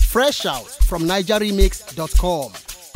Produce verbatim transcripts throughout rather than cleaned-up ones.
Fresh out from niger remix dot com.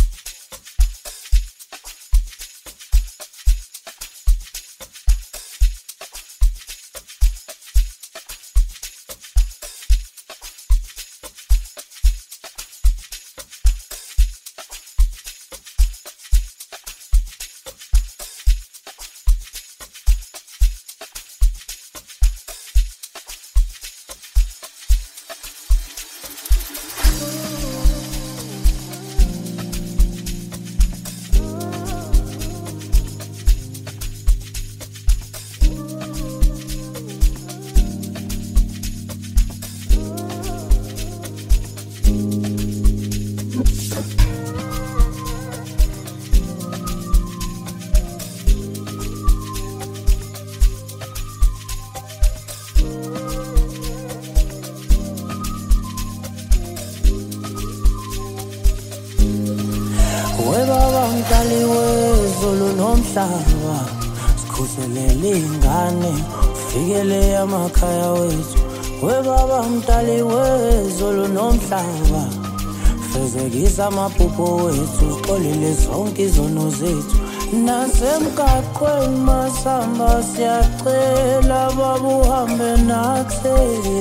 Sikhuselele ingane fikele emakhaya wethu we baba mdali wezulu nomhlaba fezekisa amaphupho wethu xolile zonke izono zethu nasemgaqweni masamba siyacela babuhambe nathi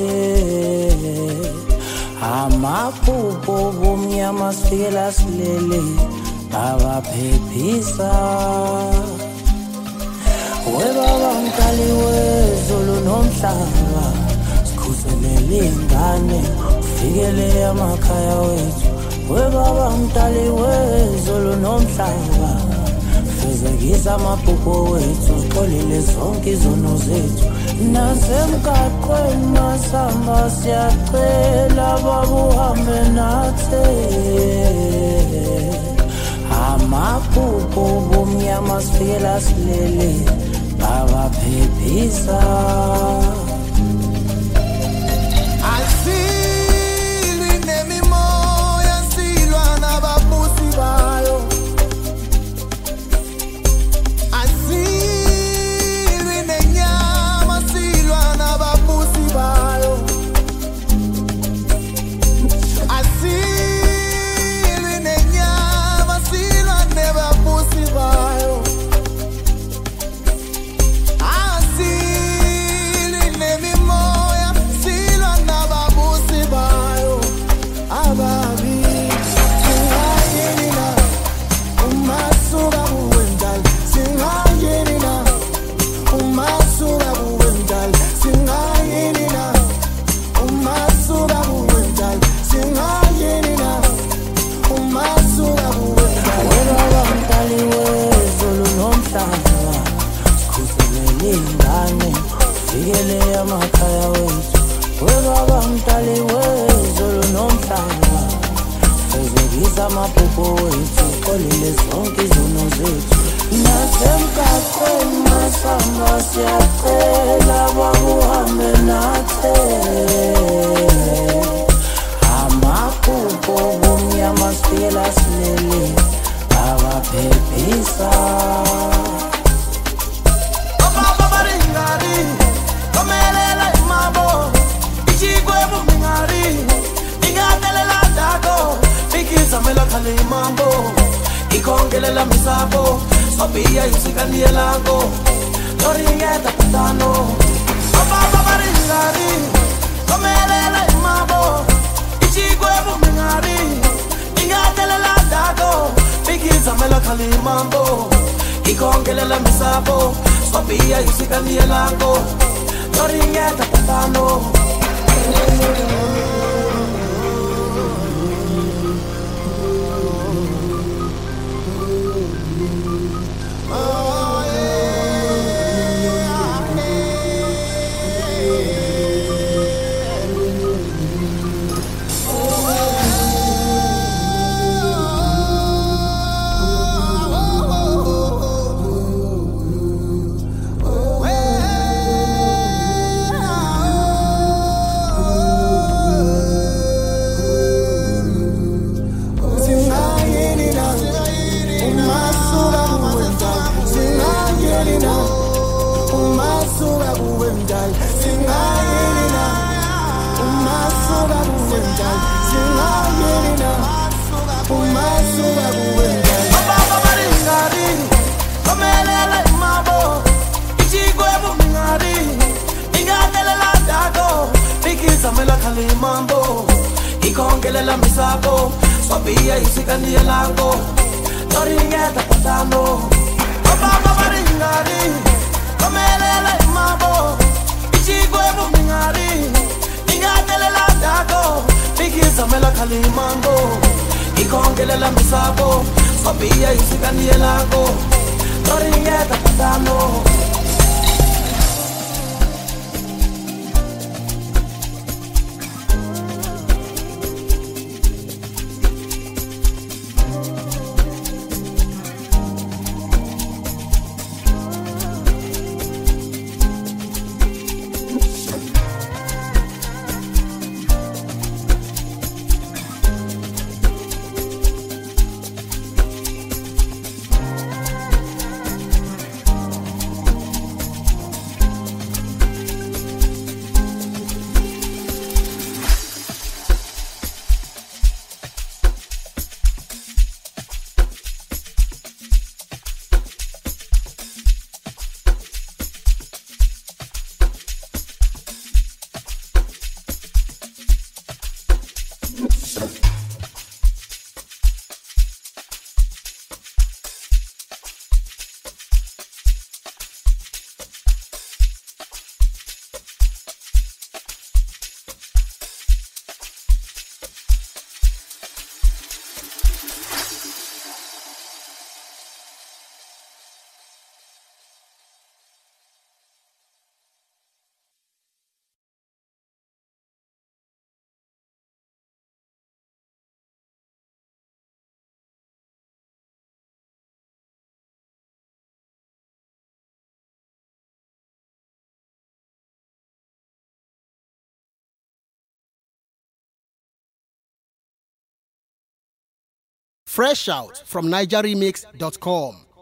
amaphupho bomnyama sifikela silele abaphephisa we baba mdali wezulu nomhlaba sikhuselele ingane ufikele emakhaya wethu we baba mdali wezulu nomhlaba fezekisa amaphupho wethu xolile zonke izono zethu nasemgaqweni masamba siyacela babuhambe nathi amaphupho bomnyama sifikela silele abaphephisa asilwi nemimoya silwa nababusi bayo asilwi nenyama silwa nababusi bayo asilwi nenyama silwa nababusi bayo fikele emakhaya wethu we baba mdali wezulu nomhlaba fezekisa amaphupho wethu xolile zonke izono zethu nasemgaqweni masamba siyacela babuhambe nathi amaphupho bomnyama sifikela silele abaphephisa Samela khale mambo ikongelela misabo sobia yusikanie lango toringeta patano baba baringari komelela mambo ichigwe bumingari ingatelela dago bikisamela khale mambo ikongelela misabo sobia yusikanie lango toringeta patano Singayelina, umasuka kuwendal singamirina umasuka kuwenzani Baba baringari komelela imabo ichigwe bumingari inganelela dago bikizamela kalimambo ikongelela misabo sobia isikani elango toringeta patano Baba baringari komelela imabo ichigwe bumingari inganelela dago bikizamela kalimambo ikongelela misabo sobia isikani elango toringeta patano Fresh out from niger remix dot com.